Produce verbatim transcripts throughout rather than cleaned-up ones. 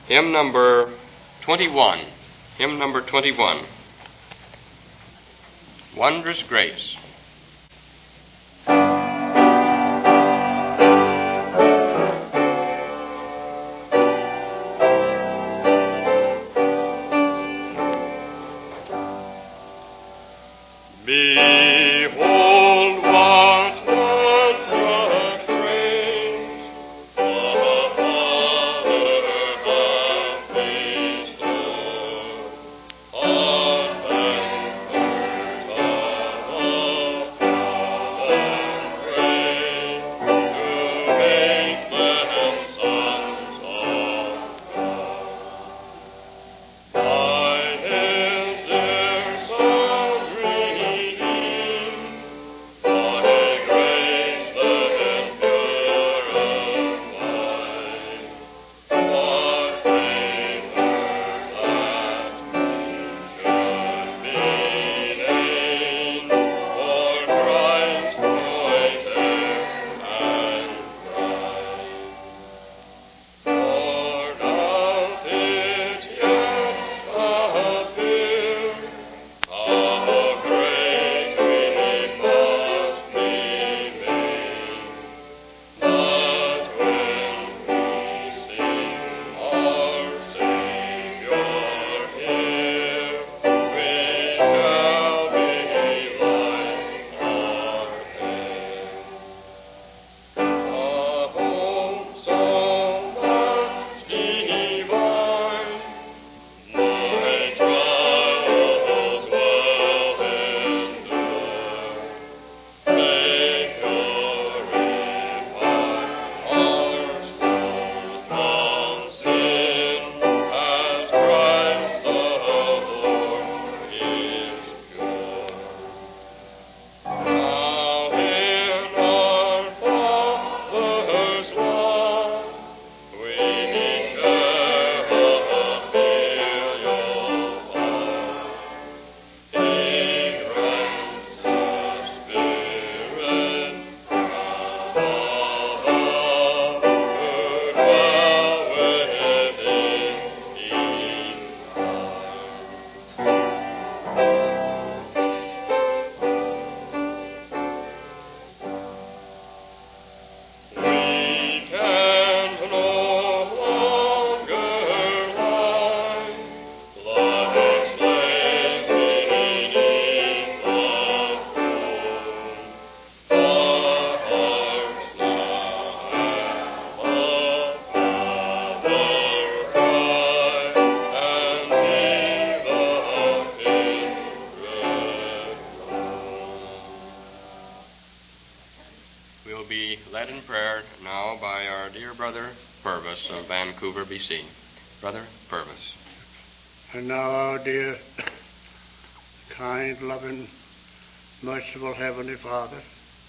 hymn number twenty-one. Hymn number twenty-one. Wondrous Grace. Behold what wondrous grace the Father hath bestowed on members of the fallen race, to make them sons of God. By His dear Son redeemed, for His grace that endureth wide, what favor that should be named for Christ's voice heir and bride. For doth it yet appear how great we must remain, that when we see our Savior here, we shall be like our King. A home so much divine, my trials will endure. They purify our souls from sin, as Christ the Lord is pure. Now in our Father's love we share a filial love. He grants the Spirit above, who dwell within each heart. We can no longer lie like slaves beneath the throne. Our hearts now have a Father cry, and be the kindred known. We'll be led in prayer now by our dear brother Purvis of Vancouver, B C. Brother Purvis. And now, our dear, kind, loving, merciful Heavenly Father,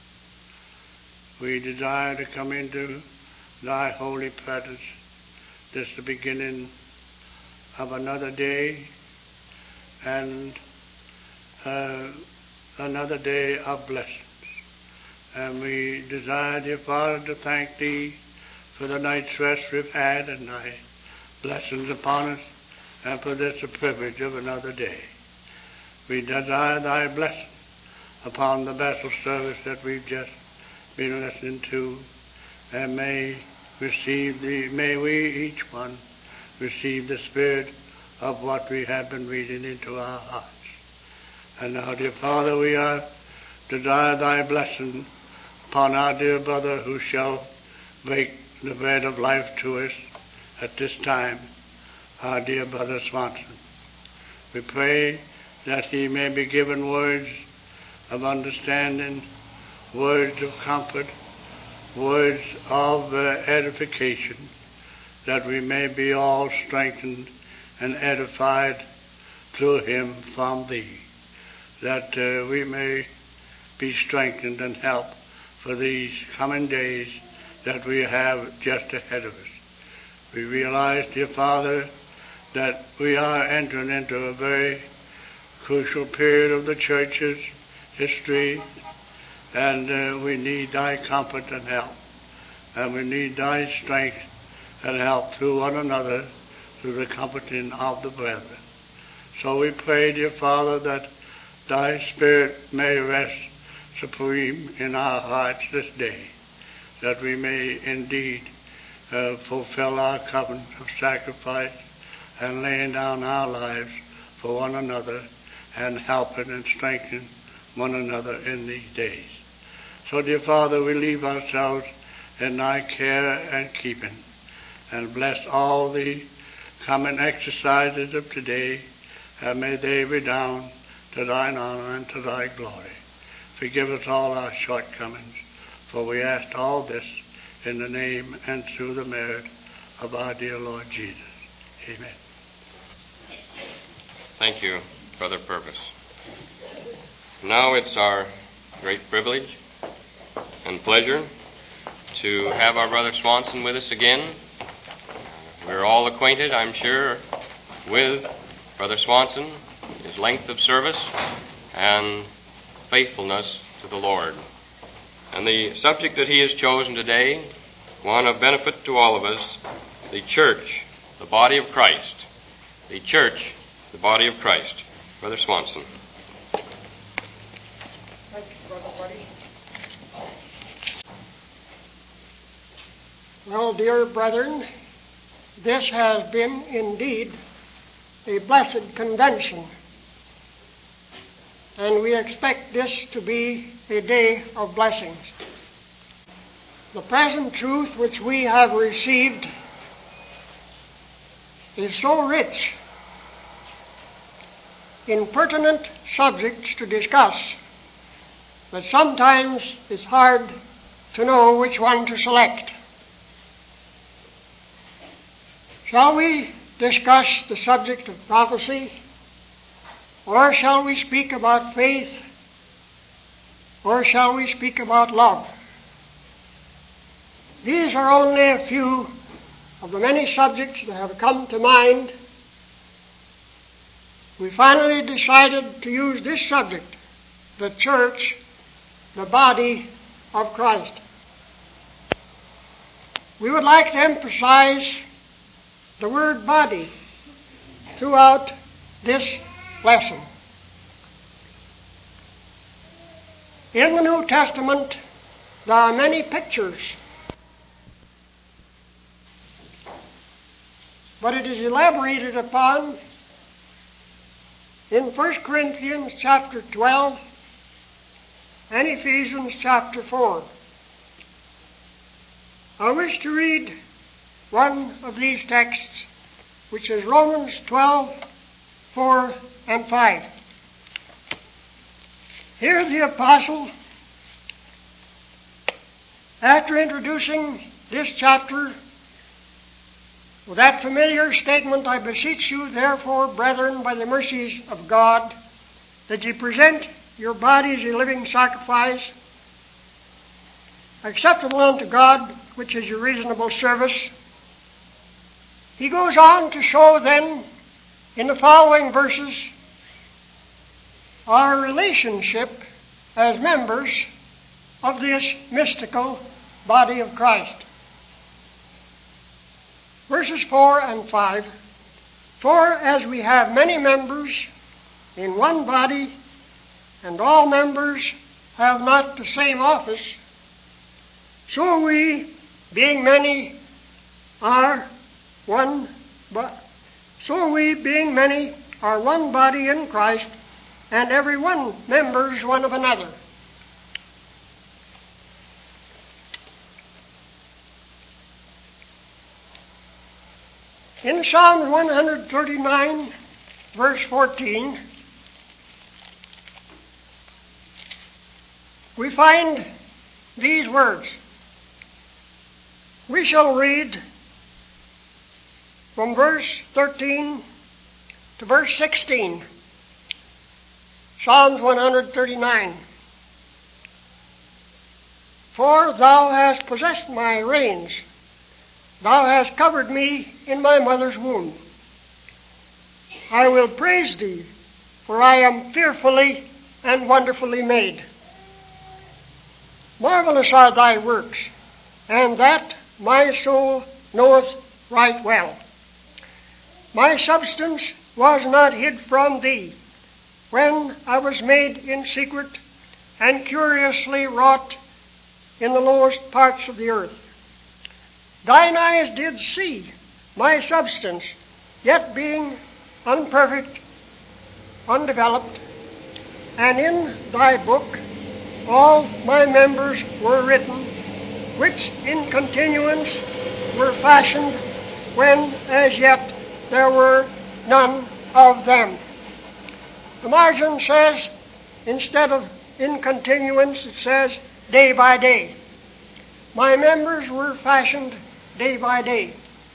we desire to come into Thy holy presence. This is the beginning of another day and uh, another day of blessings. And we desire, dear Father, to thank Thee for the night's rest we've had and Thy blessings upon us, and for this the privilege of another day. We desire Thy blessing upon the vessel service that we've just been listening to, and may receive the may we each one receive the spirit of what we have been reading into our hearts. And now, dear Father, we are desire Thy blessing upon our dear brother who shall break the bread of life to us at this time, our dear brother Swanson. We pray that he may be given words of understanding, words of comfort, words of uh, edification, that we may be all strengthened and edified through him from Thee, that uh, we may be strengthened and helped for these coming days that we have just ahead of us. We realize, dear Father, that we are entering into a very crucial period of the church's history, and uh, we need Thy comfort and help, and we need Thy strength and help through one another through the comforting of the brethren. So we pray, dear Father, that thy Spirit may rest supreme in our hearts this day, that we may indeed uh, fulfill our covenant of sacrifice and laying down our lives for one another and helping and strengthening one another in these days. So, dear Father, we leave ourselves in thy care and keeping, and bless all the common exercises of today, and may they redound to thine honor and to thy glory. Forgive us all our shortcomings, for we ask all this in the name and through the merit of our dear Lord Jesus. Amen. Thank you, Brother Purvis. Now it's our great privilege and pleasure to have our Brother Swanson with us again. We're all acquainted, I'm sure, with Brother Swanson, his length of service, and faithfulness to the Lord. And the subject that he has chosen today, one of benefit to all of us, the church, the body of Christ. The church, the body of Christ. Brother Swanson. Thank you, Brother Buddy. Well, dear brethren, this has been indeed a blessed convention, and we expect this to be a day of blessings. The present truth which we have received is so rich in pertinent subjects to discuss that sometimes it's hard to know which one to select. Shall we discuss the subject of prophecy, or shall we speak about faith, or shall we speak about love? These are only a few of the many subjects that have come to mind. We finally decided to use this subject, the church, the body of Christ. We would like to emphasize the word body throughout this lesson. In the New Testament, there are many pictures, but it is elaborated upon in First Corinthians chapter twelve and Ephesians chapter four. I wish to read one of these texts, which is Romans twelve, four and five. Here the apostle, after introducing this chapter with that familiar statement, I beseech you, therefore, brethren, by the mercies of God, that ye present your bodies a living sacrifice, acceptable unto God, which is your reasonable service. He goes on to show then, in the following verses, our relationship as members of this mystical body of Christ. Verses four and five, for as we have many members in one body, and all members have not the same office, so we, being many, are one, but so we, being many, are one body in Christ, and every one members one of another. In Psalm one thirty-nine, verse fourteen, we find these words. We shall read from verse thirteen to verse sixteen. Psalms one thirty-nine. For thou hast possessed my reins. Thou hast covered me in my mother's womb. I will praise thee, for I am fearfully and wonderfully made. Marvelous are thy works, and that my soul knoweth right well. My substance was not hid from thee, when I was made in secret and curiously wrought in the lowest parts of the earth. Thine eyes did see my substance, yet being unperfect, undeveloped, and in thy book all my members were written, which in continuance were fashioned, when as yet there were none of them. The margin says, instead of in continuance, it says day by day. My members were fashioned day by day.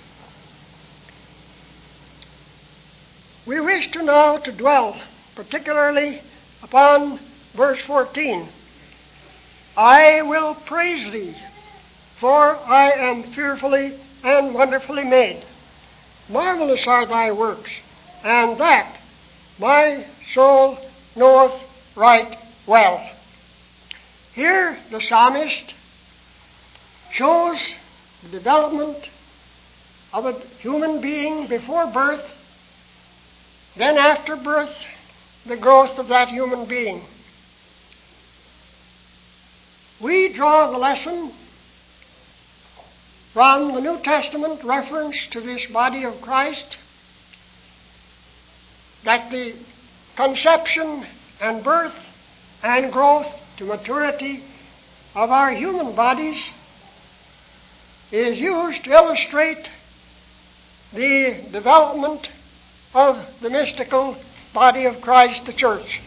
We wish to now to dwell particularly upon verse fourteen. I will praise thee, for I am fearfully and wonderfully made. Marvelous are thy works, and that my soul knoweth right well. Here the psalmist shows the development of a human being before birth, then after birth, the growth of that human being. We draw the lesson from the New Testament reference to this body of Christ, that the conception and birth and growth to maturity of our human bodies is used to illustrate the development of the mystical body of Christ, the church.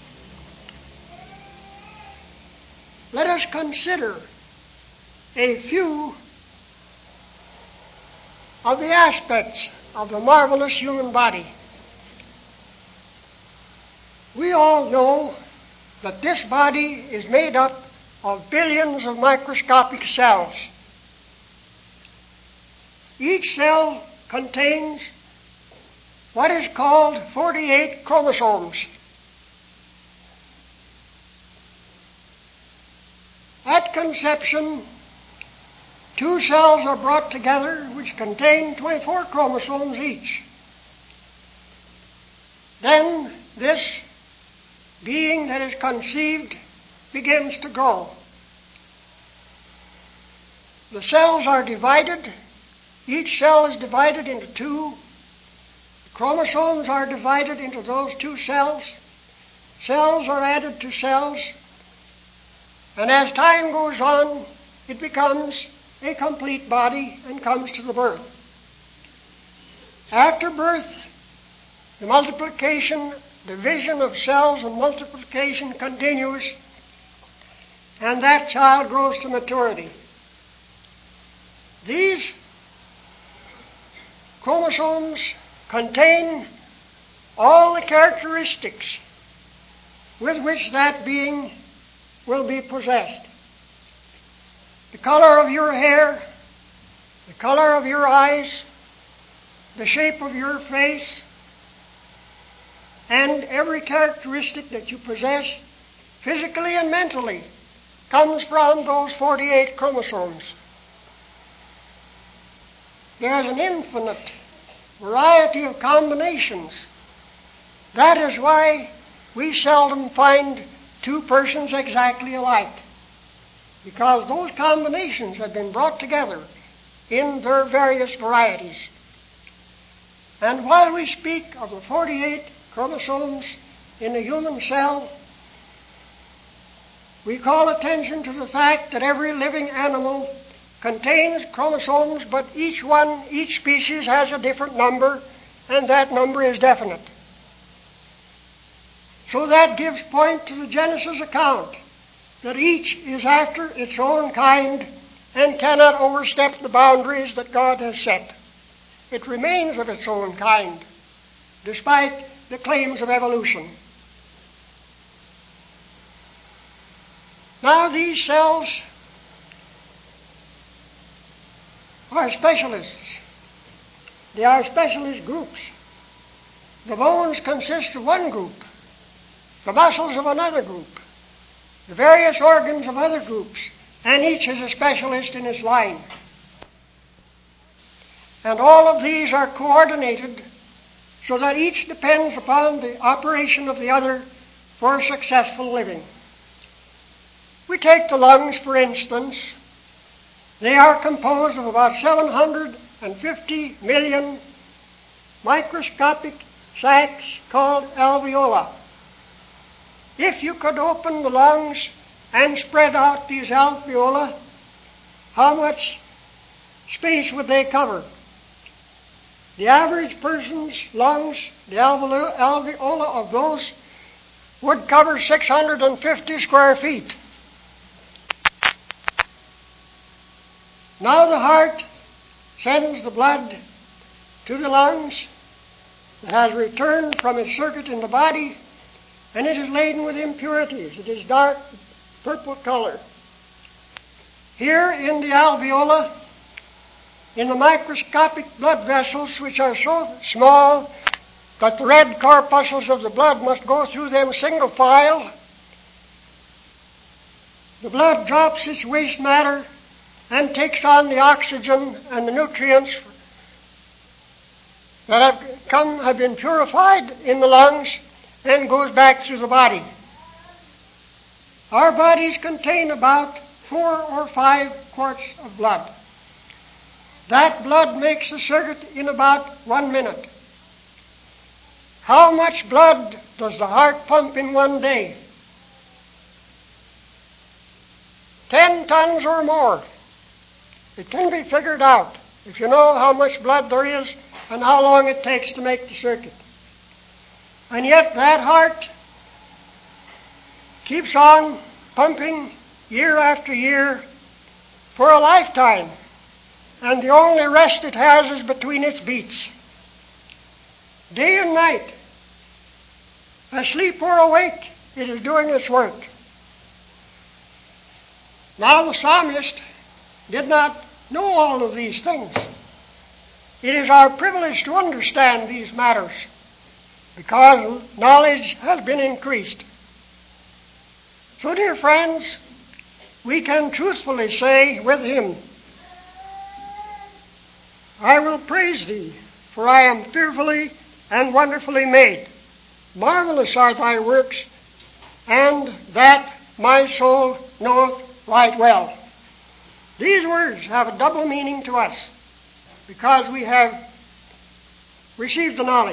Let us consider a few of the aspects of the marvelous human body. We all know that this body is made up of billions of microscopic cells. Each cell contains what is called forty-eight chromosomes. At conception, two cells are brought together which contain twenty-four chromosomes each. Then this being that is conceived begins to grow. The cells are divided. Each cell is divided into two. The chromosomes are divided into those two cells. Cells are added to cells. And as time goes on, it becomes a complete body and comes to the birth. After birth, the multiplication, division of cells and multiplication continues, and that child grows to maturity. These chromosomes contain all the characteristics with which that being will be possessed. The color of your hair, the color of your eyes, the shape of your face, and every characteristic that you possess, physically and mentally, comes from those forty-eight chromosomes. There's an infinite variety of combinations. That is why we seldom find two persons exactly alike, because those combinations have been brought together in their various varieties. And while we speak of the forty-eight chromosomes in a human cell, we call attention to the fact that every living animal contains chromosomes, but each one, each species has a different number, and that number is definite. So that gives point to the Genesis account, that each is after its own kind and cannot overstep the boundaries that God has set. It remains of its own kind, despite the claims of evolution. Now these cells are specialists. They are specialist groups. The bones consist of one group, the muscles of another group, the various organs of other groups, and each is a specialist in its line. And all of these are coordinated so that each depends upon the operation of the other for successful living. We take the lungs, for instance. They are composed of about seven hundred fifty million microscopic sacs called alveoli. If you could open the lungs and spread out these alveoli, how much space would they cover? The average person's lungs, the alveoli alveoli of those, would cover six hundred fifty square feet. Now the heart sends the blood to the lungs. It has returned from its circuit in the body, and it is laden with impurities. It is dark purple color. Here in the alveoli, in the microscopic blood vessels, which are so small that the red corpuscles of the blood must go through them single file, the blood drops its waste matter and takes on the oxygen and the nutrients that have come, have been purified in the lungs, and goes back through the body. Our bodies contain about four or five quarts of blood. That blood makes the circuit in about one minute. How much blood does the heart pump in one day? Ten tons or more. It can be figured out if you know how much blood there is and how long it takes to make the circuit. And yet that heart keeps on pumping year after year for a lifetime, and the only rest it has is between its beats. Day and night, asleep or awake, it is doing its work. Now the psalmist did not know all of these things. It is our privilege to understand these matters because knowledge has been increased. So, dear friends, we can truthfully say with him, I will praise thee, for I am fearfully and wonderfully made. Marvelous are thy works, and that my soul knoweth right well. These words have a double meaning to us because we have received the knowledge.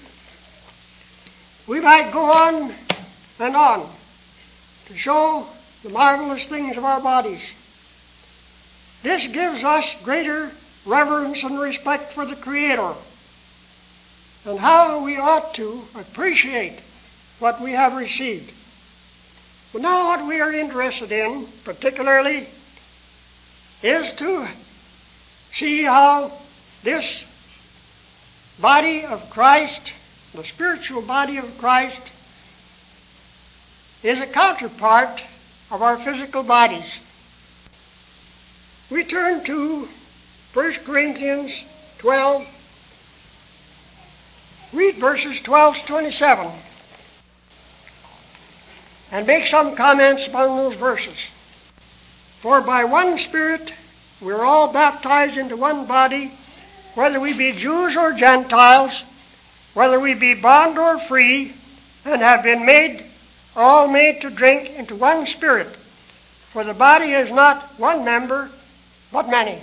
We might go on and on to show the marvelous things of our bodies. This gives us greater reverence and respect for the Creator and how we ought to appreciate what we have received. But now what we are interested in, particularly, is to see how this body of Christ, the spiritual body of Christ, is a counterpart of our physical bodies. We turn to First Corinthians twelve, read verses twelve to twenty-seven, and make some comments upon those verses. For by one Spirit we are all baptized into one body, whether we be Jews or Gentiles, whether we be bond or free, and have been made, all made to drink into one Spirit. For the body is not one member, but many.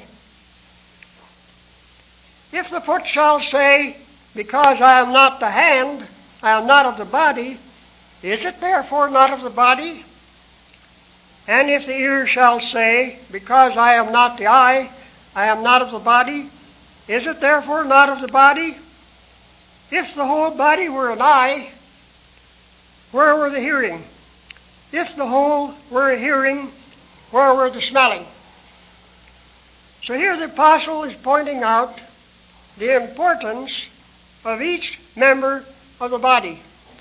If the foot shall say, because I am not the hand, I am not of the body, is it therefore not of the body? And if the ear shall say, because I am not the eye, I am not of the body, is it therefore not of the body? If the whole body were an eye, where were the hearing? If the whole were a hearing, where were the smelling? So here the apostle is pointing out the importance of each member of the body.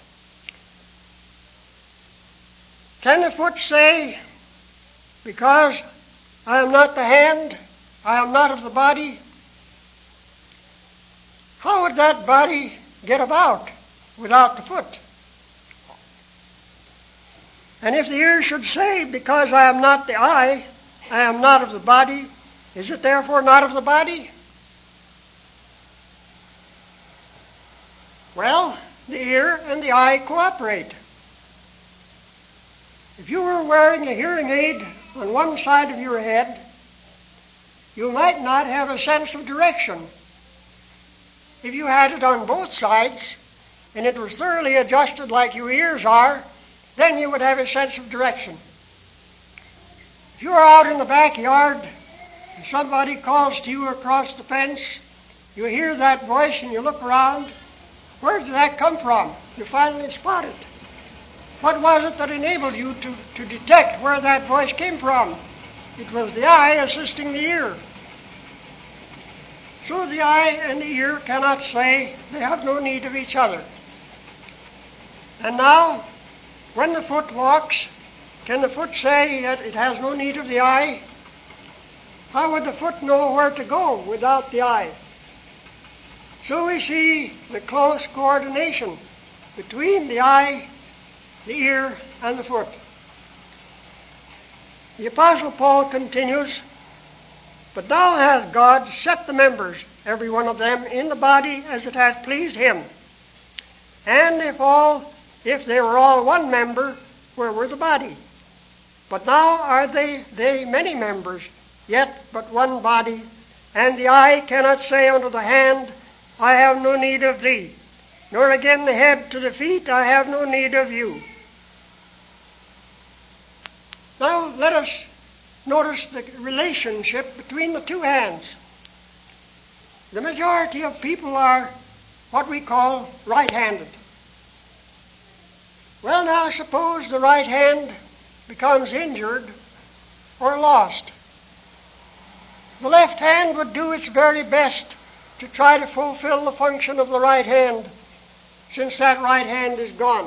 Can the foot say, because I am not the hand, I am not of the body? How would that body get about without the foot? And if the ear should say, because I am not the eye, I am not of the body, is it therefore not of the body? Well, the ear and the eye cooperate. If you were wearing a hearing aid on one side of your head, you might not have a sense of direction. If you had it on both sides, and it was thoroughly adjusted like your ears are, then you would have a sense of direction. If you are out in the backyard and somebody calls to you across the fence, you hear that voice and you look around. Where did that come from? You finally spot it. What was it that enabled you to, to detect where that voice came from? It was the eye assisting the ear. So the eye and the ear cannot say they have no need of each other. And now, when the foot walks, can the foot say that it has no need of the eye? How would the foot know where to go without the eye? So we see the close coordination between the eye, the ear, and the foot. The Apostle Paul continues, "But now hath God set the members, every one of them, in the body as it hath pleased him. And if all, if they were all one member, where were the body? But now are they, they many members, yet but one body. And the eye cannot say unto the hand, I have no need of thee. Nor again the head to the feet, I have no need of you." Now let us notice the relationship between the two hands. The majority of people are what we call right-handed. Well, now suppose the right hand becomes injured or lost. The left hand would do its very best to try to fulfill the function of the right hand, since that right hand is gone.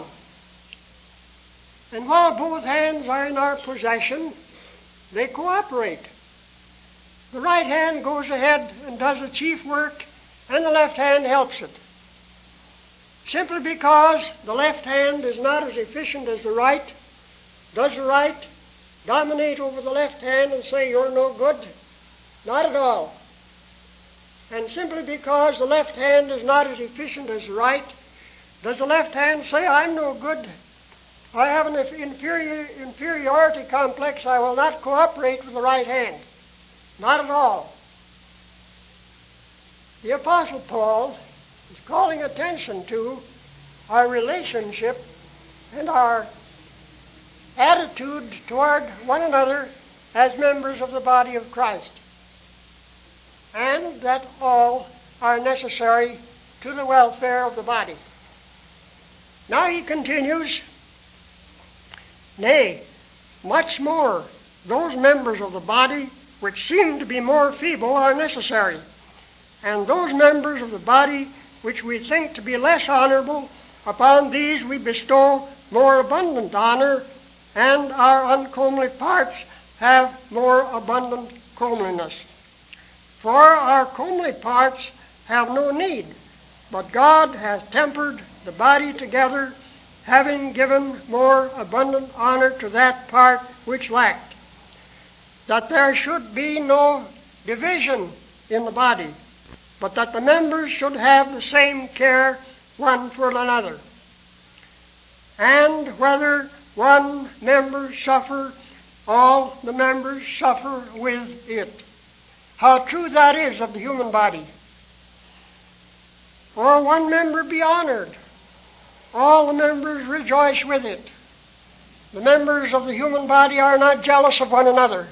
And while both hands are in our possession, they cooperate. The right hand goes ahead and does the chief work, and the left hand helps it. Simply because the left hand is not as efficient as the right, does the right dominate over the left hand and say, "You're no good"? Not at all. And simply because the left hand is not as efficient as the right, does the left hand say, "I'm no good. I have an inferior, inferiority complex. I will not cooperate with the right hand"? Not at all. The Apostle Paul is calling attention to our relationship and our attitude toward one another as members of the body of Christ, and that all are necessary to the welfare of the body. Now he continues, "Nay, much more, those members of the body which seem to be more feeble are necessary, and those members of the body which we think to be less honorable, upon these we bestow more abundant honor, and our uncomely parts have more abundant comeliness. For our comely parts have no need, but God hath tempered the body together, having given more abundant honor to that part which lacked, that there should be no division in the body, but that the members should have the same care one for another. And whether one member suffer, all the members suffer with it." How true that is of the human body. Or one member be honored, all the members rejoice with it. The members of the human body are not jealous of one another.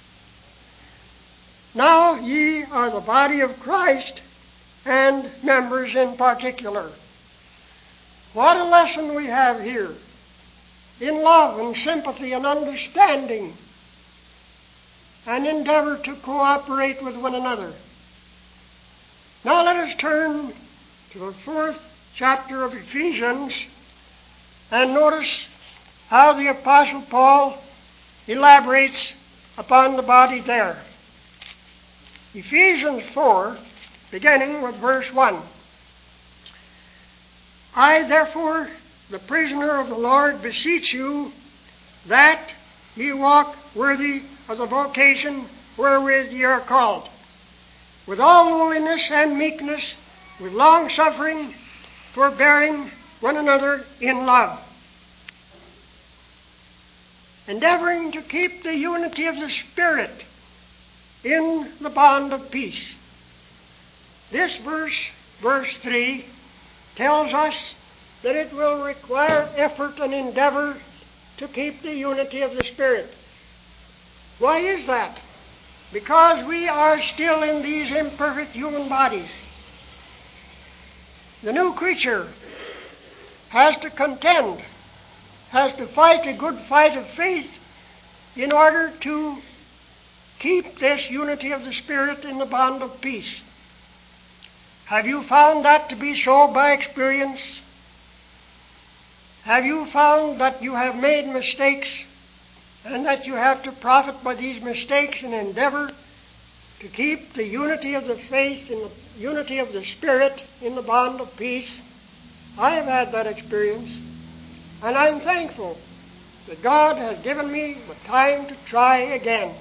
Now ye are the body of Christ, and members in particular. What a lesson we have here in love and sympathy and understanding, and endeavor to cooperate with one another. Now let us turn to the fourth chapter of Ephesians and notice how the Apostle Paul elaborates upon the body there. Ephesians four, beginning with verse one. "I therefore, the prisoner of the Lord, beseech you that ye walk worthy of the vocation wherewith ye are called, with all lowliness and meekness, with long suffering, forbearing one another in love, endeavoring to keep the unity of the Spirit in the bond of peace. This verse, verse three, tells us that it will require effort and endeavor to keep the unity of the Spirit. Why is that? Because we are still in these imperfect human bodies. The new creature has to contend, has to fight a good fight of faith in order to keep this unity of the Spirit in the bond of peace. Have you found that to be so by experience? Have you found that you have made mistakes and that you have to profit by these mistakes and endeavor to keep the unity of the faith and the unity of the Spirit in the bond of peace? I have had that experience, and I'm thankful that God has given me the time to try again.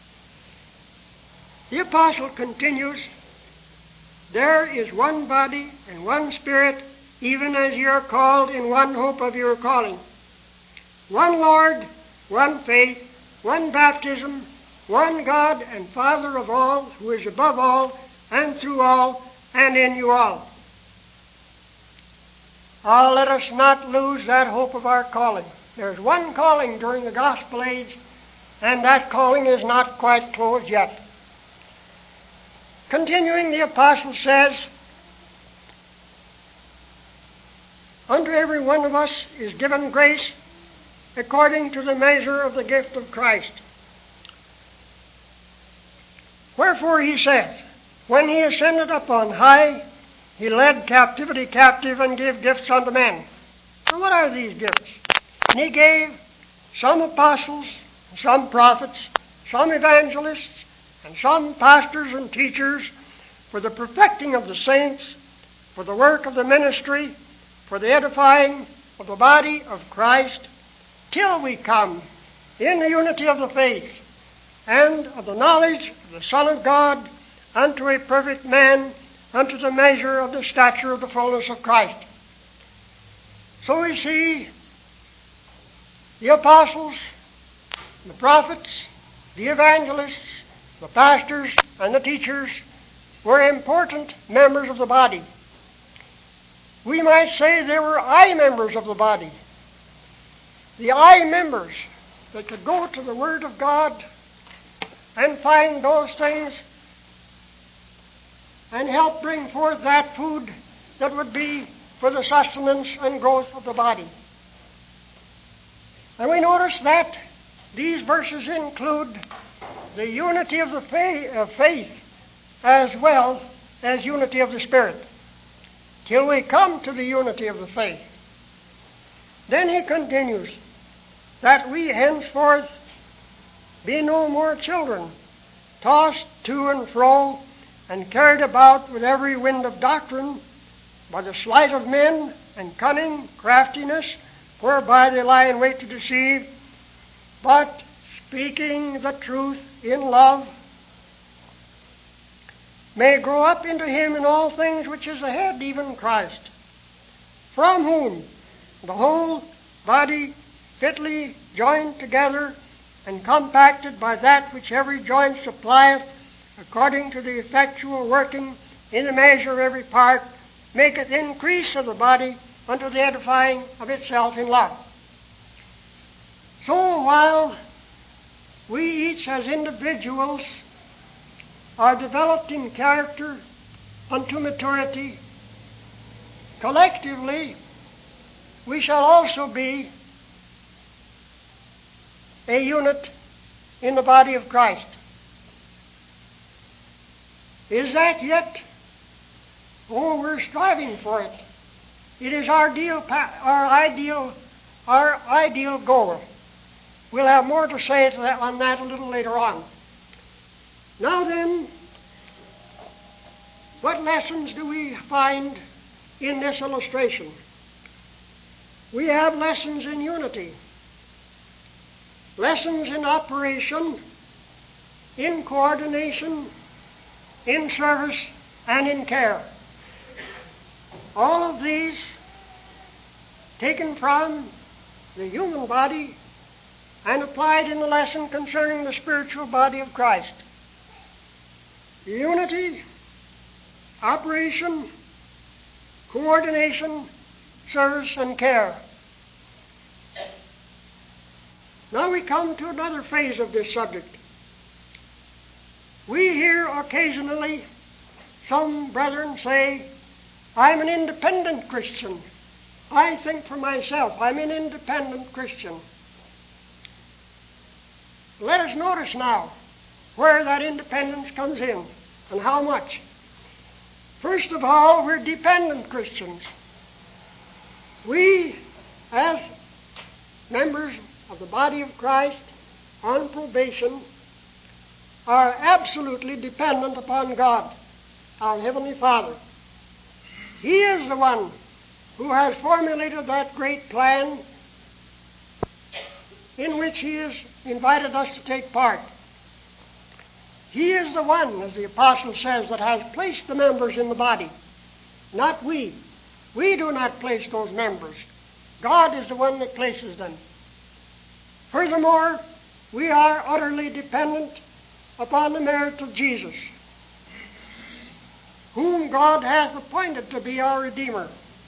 The apostle continues, "There is one body and one Spirit, even as ye are called in one hope of your calling. One Lord, one faith, one baptism, one God and Father of all, who is above all, and through all, and in you all." Oh, let us not lose that hope of our calling. There's one calling during the gospel age, and that calling is not quite closed yet. Continuing, the apostle says, "Unto every one of us is given grace according to the measure of the gift of Christ. Wherefore he says, when he ascended up on high, he led captivity captive and gave gifts unto men." Now what are these gifts? And he gave some apostles, some prophets, some evangelists, and some pastors and teachers for the perfecting of the saints, for the work of the ministry, for the edifying of the body of Christ, till we come in the unity of the faith and of the knowledge of the Son of God, unto a perfect man, unto the measure of the stature of the fullness of Christ. So we see the apostles, the prophets, the evangelists, the pastors, and the teachers were important members of the body. We might say they were eye members of the body. The eye members that could go to the Word of God and find those things and help bring forth that food that would be for the sustenance and growth of the body. And we notice that these verses include the unity of the fa- of faith as well as unity of the Spirit, till we come to the unity of the faith. Then he continues, "That we henceforth be no more children, tossed to and fro, and carried about with every wind of doctrine, by the sleight of men and cunning craftiness, whereby they lie in wait to deceive, but speaking the truth in love, may grow up into him in all things which is the head, even Christ, from whom the whole body fitly joined together and compacted by that which every joint supplieth, according to the effectual working in the measure of every part, maketh increase of the body unto the edifying of itself in love." So while we each as individuals are developed in character unto maturity, collectively we shall also be a unit in the body of Christ. Is that yet? Oh, we're striving for it. It is our ideal, our ideal, our ideal goal. We'll have more to say to that, on that a little later on. Now then, what lessons do we find in this illustration? We have lessons in unity, lessons in operation, in coordination, in service, and in care. All of these taken from the human body and applied in the lesson concerning the spiritual body of Christ. Unity, operation, coordination, service, and care. Now we come to another phase of this subject. We hear occasionally some brethren say, I'm an independent Christian. I think for myself. I'm an independent Christian. Let us notice now where that independence comes in and how much. First of all, we're dependent Christians. We, as members of the body of Christ on probation, are absolutely dependent upon God, our Heavenly Father. He is the one who has formulated that great plan in which He has invited us to take part. He is the one, as the Apostle says, that has placed the members in the body, not we. We do not place those members. God is the one that places them. Furthermore, we are utterly dependent upon the merit of Jesus, whom God hath appointed to be our Redeemer.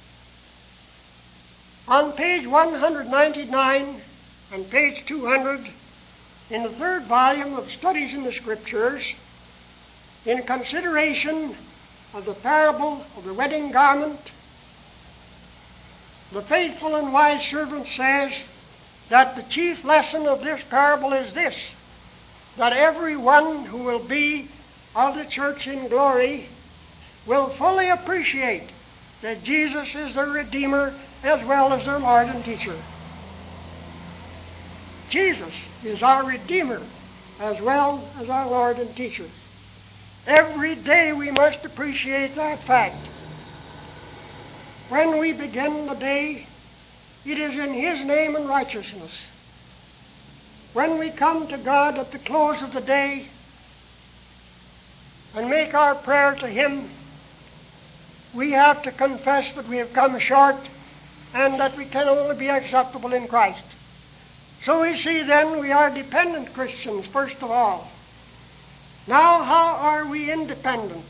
On page one ninety-nine and page two hundred, in the third volume of Studies in the Scriptures, in consideration of the parable of the wedding garment, the faithful and wise servant says that the chief lesson of this parable is this, that every one who will be of the church in glory will fully appreciate that Jesus is their Redeemer as well as their Lord and Teacher. Jesus is our Redeemer as well as our Lord and Teacher. Every day we must appreciate that fact. When we begin the day, it is in His name and righteousness. When we come to God at the close of the day and make our prayer to Him, we have to confess that we have come short and that we can only be acceptable in Christ. So we see then we are dependent Christians, first of all. Now, how are we independent?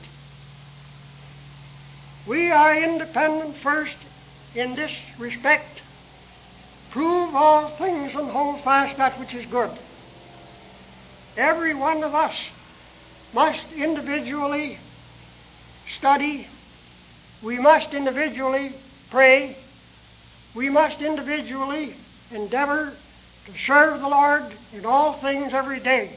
We are independent first in this respect. Prove all things and hold fast that which is good. Every one of us must individually study. We must individually pray. We must individually endeavor to serve the Lord in all things every day.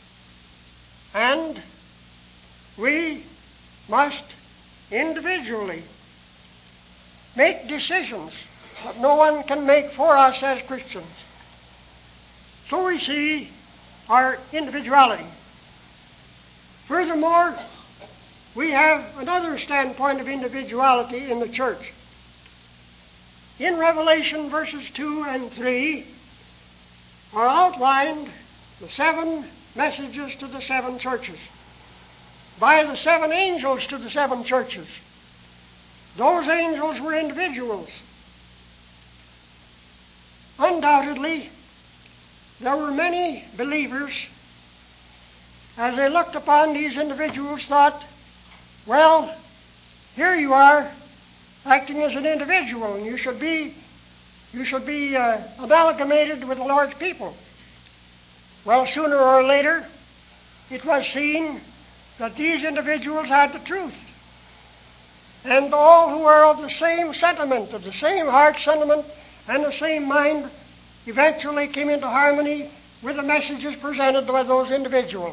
And we must individually make decisions that no one can make for us as Christians. So we see our individuality. Furthermore, we have another standpoint of individuality in the church. In Revelation verses two and three are outlined the seven messages to the seven churches by the seven angels to the seven churches. Those angels were individuals. Undoubtedly, there were many believers, as they looked upon these individuals, thought, well, here you are acting as an individual, and you should be, you should be uh, amalgamated with the Lord's people. Well, sooner or later, it was seen that these individuals had the truth. And all who were of the same sentiment, of the same heart sentiment, and the same mind, eventually came into harmony with the messages presented by those individuals.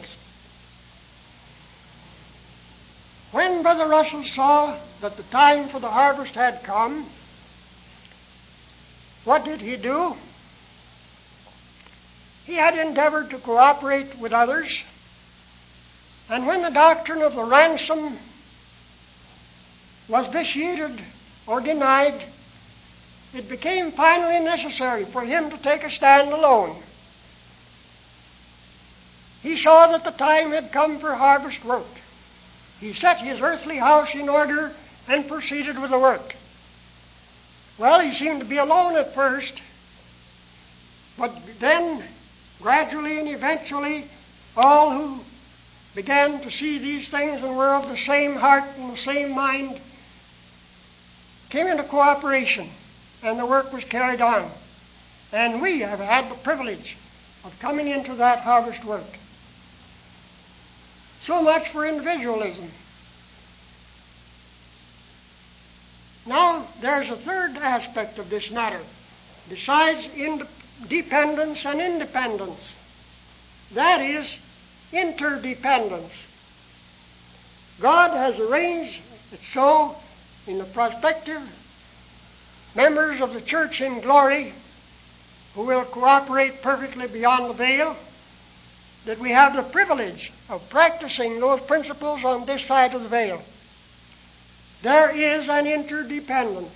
When Brother Russell saw that the time for the harvest had come, what did he do? He had endeavored to cooperate with others, and when the doctrine of the ransom was vitiated or denied, it became finally necessary for him to take a stand alone. He saw that the time had come for harvest work. He set his earthly house in order and proceeded with the work. Well, he seemed to be alone at first, but then, gradually and eventually, all who began to see these things and were of the same heart and the same mind came into cooperation, and the work was carried on. And we have had the privilege of coming into that harvest work. So much for individualism. Now, there's a third aspect of this matter, besides independence and independence. That is interdependence. God has arranged it so in the prospective members of the church in glory who will cooperate perfectly beyond the veil, that we have the privilege of practicing those principles on this side of the veil. There is an interdependence.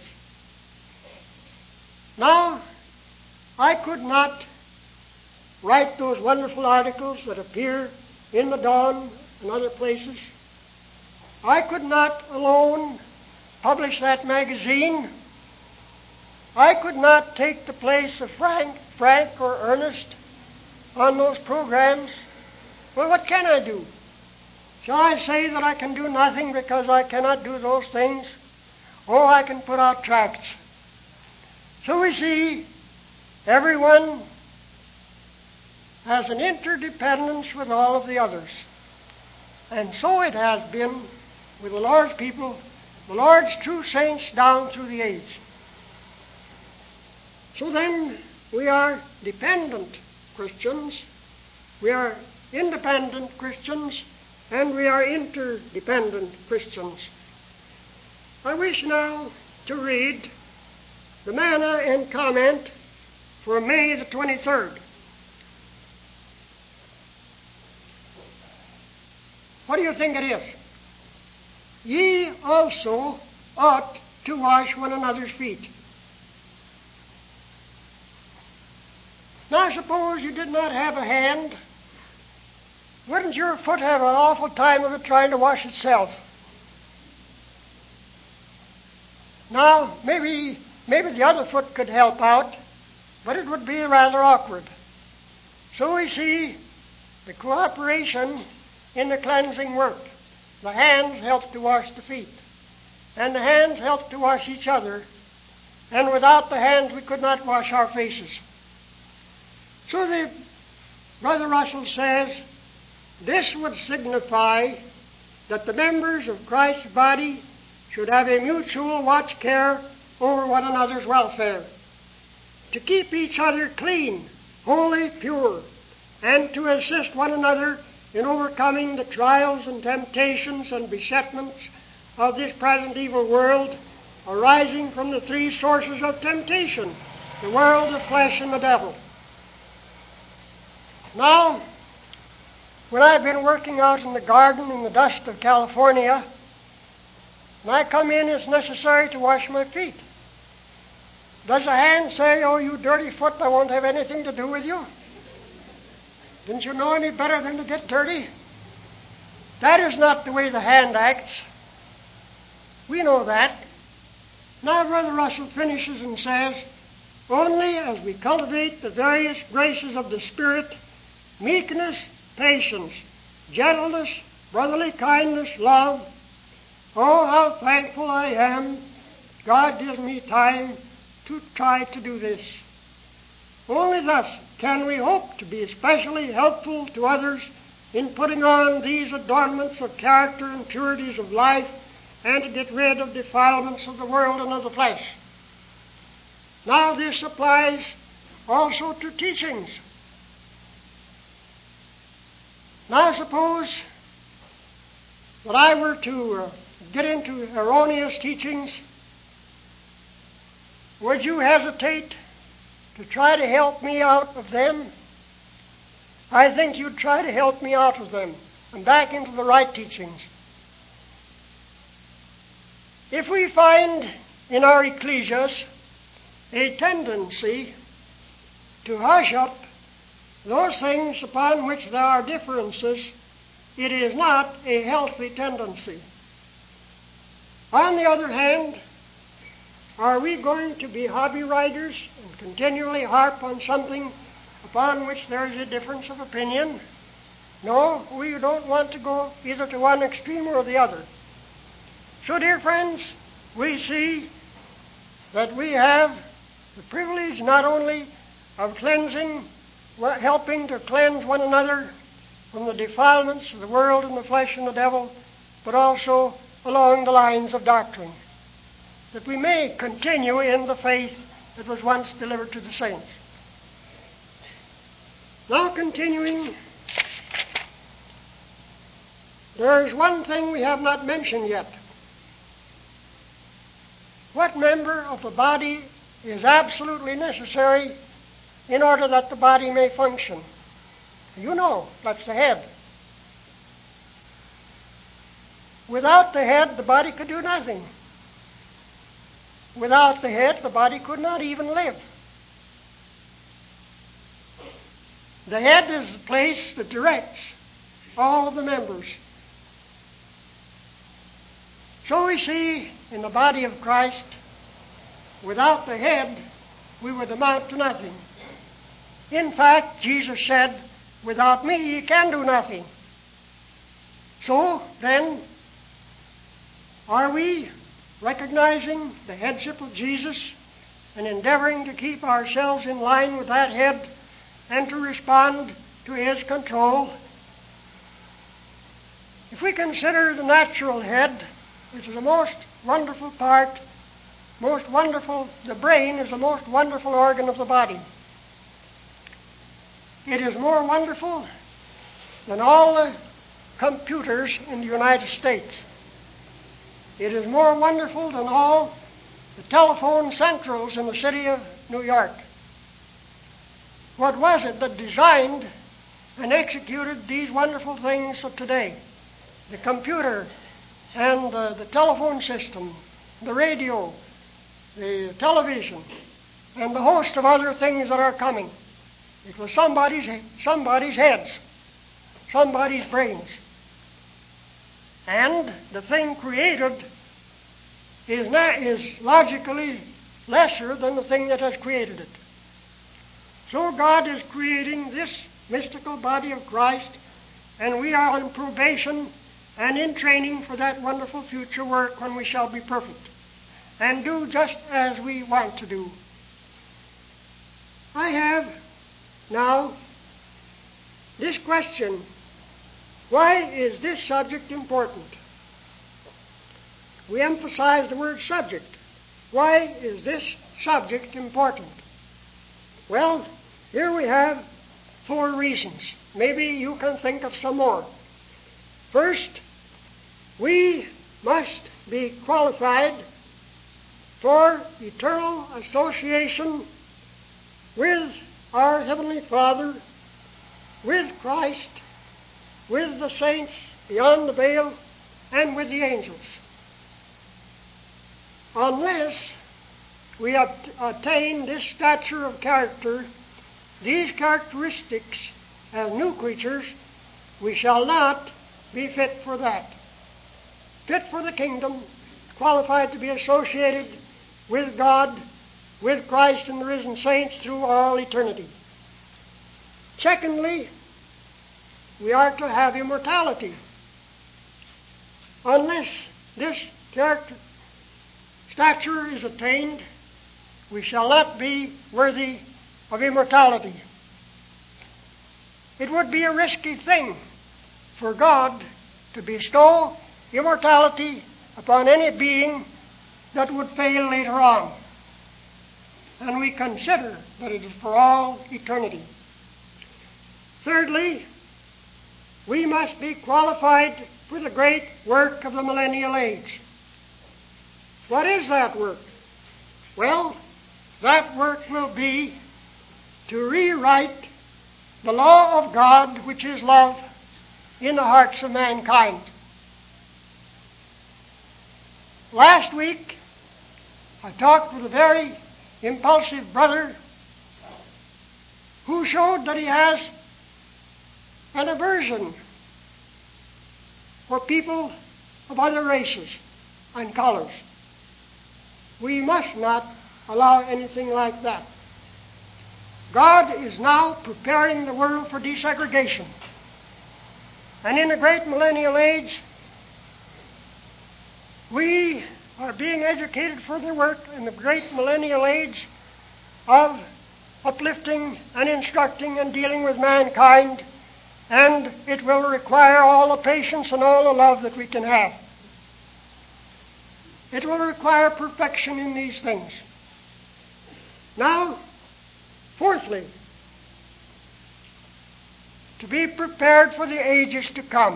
Now, I could not write those wonderful articles that appear in the Dawn and other places. I could not alone publish that magazine. I could not take the place of Frank, Frank or Ernest on those programs. Well, what can I do? Shall I say that I can do nothing because I cannot do those things? Oh, I can put out tracts. So we see everyone has an interdependence with all of the others. And so it has been with the Lord's people, the Lord's true saints down through the age. So then, we are dependent Christians, we are independent Christians, and we are interdependent Christians. I wish now to read the manna and comment for May the twenty-third. What do you think it is? Ye also ought to wash one another's feet. Now, suppose you did not have a hand. Wouldn't your foot have an awful time of it trying to wash itself? Now, maybe, maybe the other foot could help out, but it would be rather awkward. So we see the cooperation in the cleansing work. The hands help to wash the feet, and the hands help to wash each other, and without the hands we could not wash our faces. So the Brother Russell says, this would signify that the members of Christ's body should have a mutual watch care over one another's welfare, to keep each other clean, holy, pure, and to assist one another in overcoming the trials and temptations and besetments of this present evil world, arising from the three sources of temptation, the world, the flesh, and the devil. Now, when I've been working out in the garden in the dust of California, when I come in, it's necessary to wash my feet. Does a hand say, oh, you dirty foot, I won't have anything to do with you? Didn't you know any better than to get dirty? That is not the way the hand acts. We know that. Now, Brother Russell finishes and says, only as we cultivate the various graces of the Spirit, meekness, patience, gentleness, brotherly kindness, love. Oh, how thankful I am God gives me time to try to do this. Only thus can we hope to be especially helpful to others in putting on these adornments of character and purities of life, and to get rid of defilements of the world and of the flesh. Now this applies also to teachings. Now suppose that I were to uh, get into erroneous teachings, would you hesitate to try to help me out of them? I think you'd try to help me out of them and back into the right teachings. If we find in our ecclesias a tendency to hush up those things upon which there are differences, it is not a healthy tendency. On the other hand, are we going to be hobby riders and continually harp on something upon which there is a difference of opinion? No, we don't want to go either to one extreme or the other. So, dear friends, we see that we have the privilege not only of cleansing, helping to cleanse one another from the defilements of the world and the flesh and the devil, but also along the lines of doctrine, that we may continue in the faith that was once delivered to the saints. Now, continuing, there is one thing we have not mentioned yet. What member of the body is absolutely necessary in order that the body may function? You know, that's the head. Without the head, the body could do nothing. Without the head, the body could not even live. The head is the place that directs all of the members. So we see in the body of Christ, without the head, we would amount to nothing. In fact, Jesus said, "Without me, ye can do nothing." So, then, are we recognizing the headship of Jesus and endeavoring to keep ourselves in line with that head and to respond to his control? If we consider the natural head, which is the most wonderful part, most wonderful, the brain is the most wonderful organ of the body. It is more wonderful than all the computers in the United States. It is more wonderful than all the telephone centrals in the city of New York. What was it that designed and executed these wonderful things of today? The computer and uh, the telephone system, the radio, the television, and the host of other things that are coming. It was somebody's, somebody's heads, somebody's brains. And the thing created is, not, is logically lesser than the thing that has created it. So God is creating this mystical body of Christ, and we are on probation and in training for that wonderful future work when we shall be perfect and do just as we want to do. I have now this question: why is this subject important? We emphasize the word subject. Why is this subject important? Well, here we have four reasons. Maybe you can think of some more. First, we must be qualified for eternal association with our Heavenly Father, with Christ, with the saints beyond the veil, and with the angels. Unless we attain this stature of character, these characteristics as new creatures, we shall not be fit for that. Fit for the kingdom, qualified to be associated with God, with Christ and the risen saints through all eternity. Secondly, we are to have immortality. Unless this character stature is attained, we shall not be worthy of immortality. It would be a risky thing for God to bestow immortality upon any being that would fail later on. And we consider that it is for all eternity. Thirdly, we must be qualified for the great work of the millennial age. What is that work? Well, that work will be to rewrite the law of God, which is love, in the hearts of mankind. Last week, I talked with a very impulsive brother who showed that he has an aversion for people of other races. and colors. We must not allow anything like that. God is now preparing the world for desegregation. And in the great millennial age, we are being educated for the work in the great millennial age of uplifting and instructing and dealing with mankind, and it will require all the patience and all the love that we can have. It will require perfection in these things. Now, fourthly, to be prepared for the ages to come.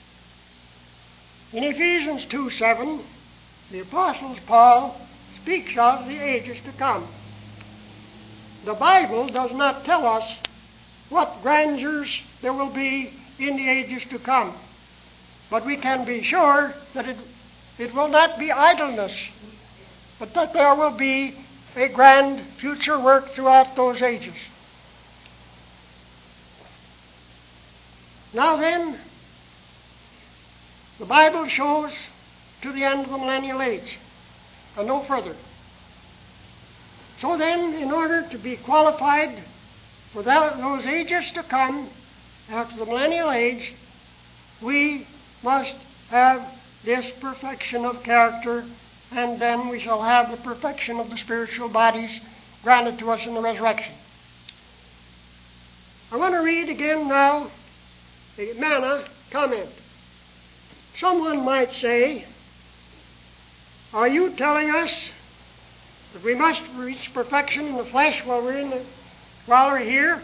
In Ephesians two seven, the Apostle Paul speaks of the ages to come. The Bible does not tell us what grandeurs there will be in the ages to come, but we can be sure that it, it will not be idleness, but that there will be a grand future work throughout those ages. Now then, the Bible shows to the end of the millennial age, and no further. So then, in order to be qualified for that, those ages to come, after the millennial age, we must have this perfection of character, and then we shall have the perfection of the spiritual bodies granted to us in the resurrection. I want to read again now the manna comment. Someone might say, are you telling us that we must reach perfection in the flesh while we're in the, while we're here?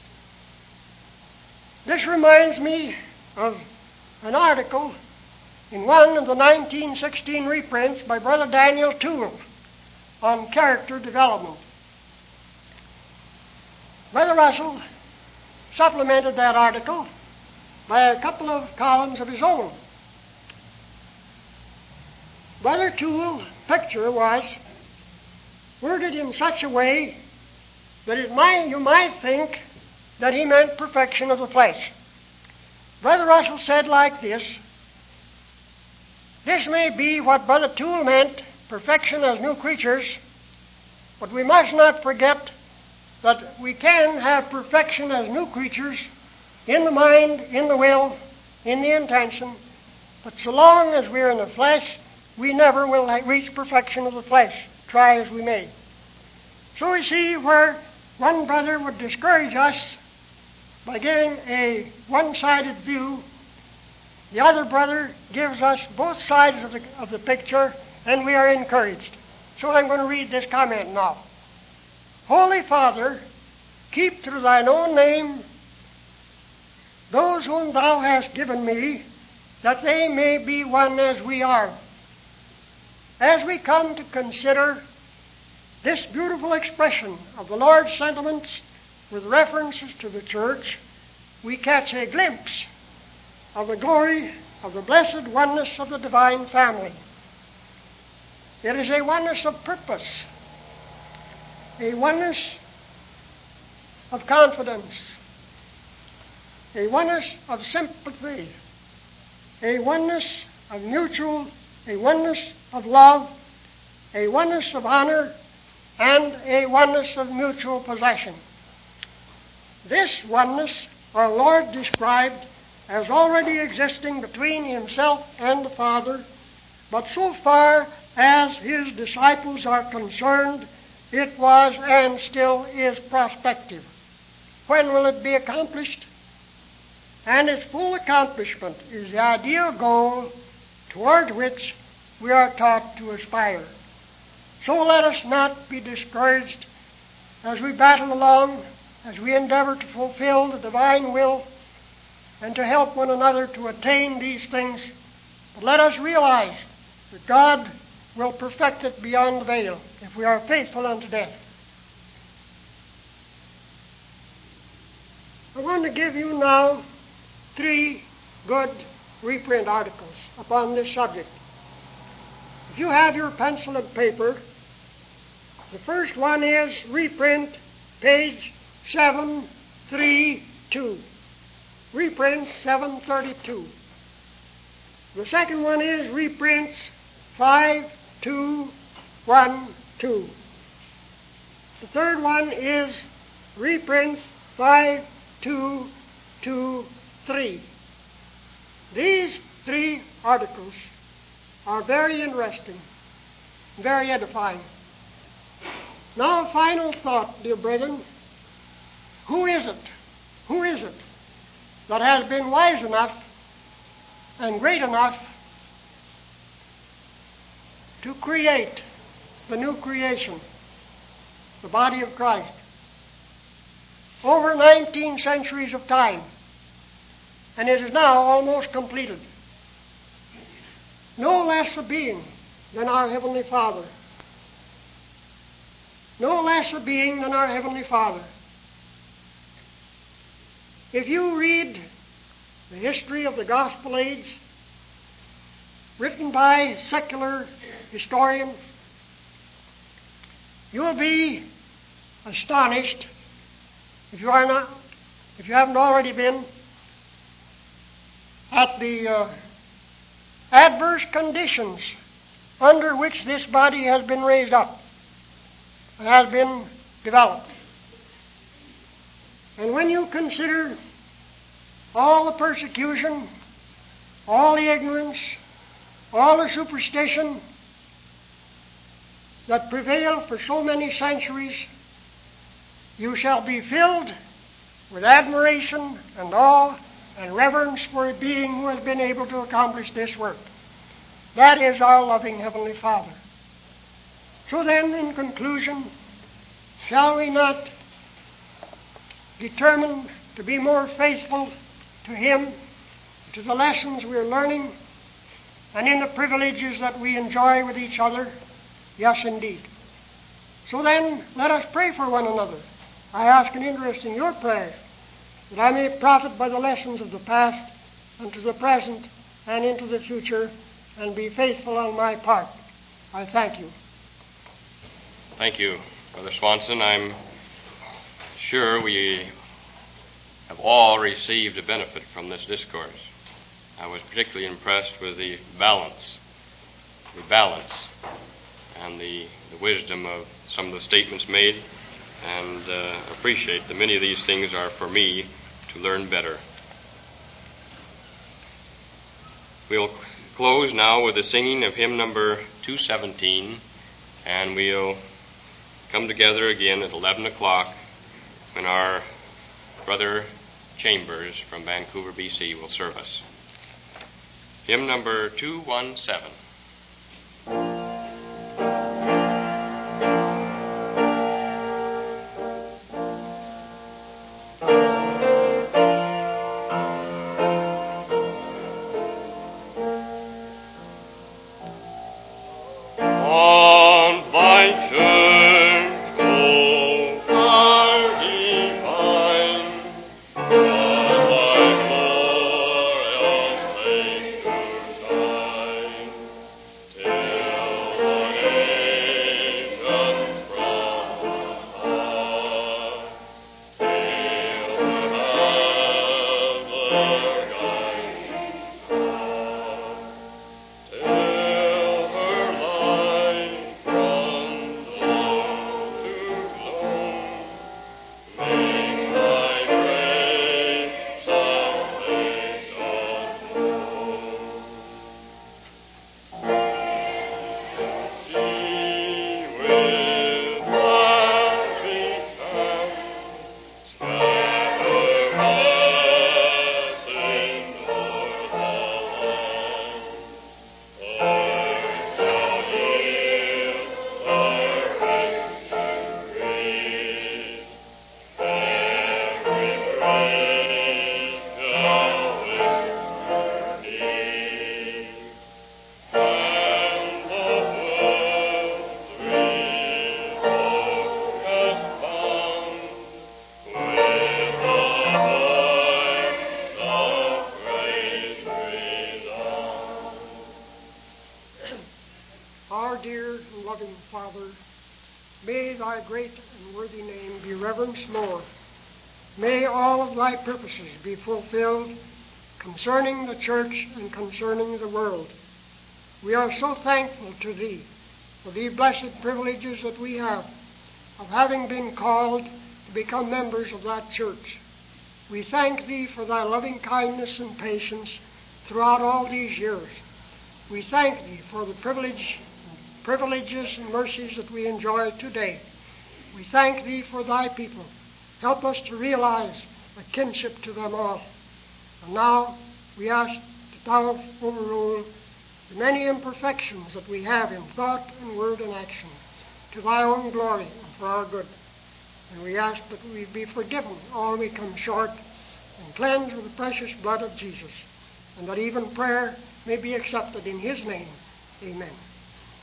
This reminds me of an article in one of the nineteen sixteen reprints by Brother Daniel Toole on character development. Brother Russell supplemented that article by a couple of columns of his own. Brother Toole's picture was worded in such a way that it might, you might think that he meant perfection of the flesh. Brother Russell said like this, this may be what Brother Toole meant, perfection as new creatures, but we must not forget that we can have perfection as new creatures in the mind, in the will, in the intention, but so long as we're in the flesh, we never will reach perfection of the flesh, try as we may. So we see where one brother would discourage us by giving a one-sided view, the other brother gives us both sides of the, of the picture, and we are encouraged. So I'm going to read this comment now. Holy Father, keep through thine own name those whom thou hast given me, that they may be one as we are. As we come to consider this beautiful expression of the Lord's sentiments with references to the church, we catch a glimpse of the glory of the blessed oneness of the divine family. It is a oneness of purpose, a oneness of confidence, a oneness of sympathy, a oneness of mutual, a oneness of love, a oneness of honor, and a oneness of mutual possession. This oneness our Lord described as already existing between himself and the Father, but so far as his disciples are concerned, it was and still is prospective. When will it be accomplished? And its full accomplishment is the ideal goal toward which we are taught to aspire. So let us not be discouraged as we battle along, as we endeavor to fulfill the divine will and to help one another to attain these things. But let us realize that God will perfect it beyond the veil if we are faithful unto death. I want to give you now three good reprint articles upon this subject. If you have your pencil and paper, the first one is reprint page seven thirty-two. Reprint seven thirty-two. The second one is reprints five two one two. The third one is reprint five two two three. These three articles are very interesting, very edifying. Now, a final thought, dear brethren. Who is it? Who is it that has been wise enough and great enough to create the new creation, the body of Christ? Over nineteen centuries of time, and it is now almost completed. No less a being than our Heavenly Father. No less a being than our Heavenly Father. If you read the history of the Gospel Age, written by secular historians, you'll be astonished, if you are not, if you haven't already been, at the uh, adverse conditions under which this body has been raised up, has been developed. And when you consider all the persecution, all the ignorance, all the superstition that prevailed for so many centuries, you shall be filled with admiration and awe and reverence for a being who has been able to accomplish this work. That is our loving Heavenly Father. So then, in conclusion, shall we not determine to be more faithful to Him, to the lessons we are learning, and in the privileges that we enjoy with each other? Yes, indeed. So then, let us pray for one another. I ask an interest in your prayers, that I may profit by the lessons of the past, and to the present, and into the future, and be faithful on my part. I thank you. Thank you, Brother Swanson. I'm sure we have all received a benefit from this discourse. I was particularly impressed with the balance, the balance, and the, the wisdom of some of the statements made, and uh, appreciate that many of these things are for me to learn better. We'll close now with the singing of hymn number two seventeen, and we'll come together again at eleven o'clock when our brother Chambers from Vancouver, B C will serve us. Hymn number two seventeen. Our dear and loving Father, may thy great and worthy name be reverenced more. May all of thy purposes be fulfilled concerning the church and concerning the world. We are so thankful to Thee for these blessed privileges that we have of having been called to become members of that church. We thank Thee for Thy loving kindness and patience throughout all these years. We thank Thee for the privilege, privileges and mercies that we enjoy today. We thank Thee for Thy people. Help us to realize the kinship to them all. And now we ask that Thou overrule the many imperfections that we have in thought and word and action, to Thy own glory and for our good. And we ask that we be forgiven all we come short, and cleansed with the precious blood of Jesus, and that even prayer may be accepted in His name. Amen.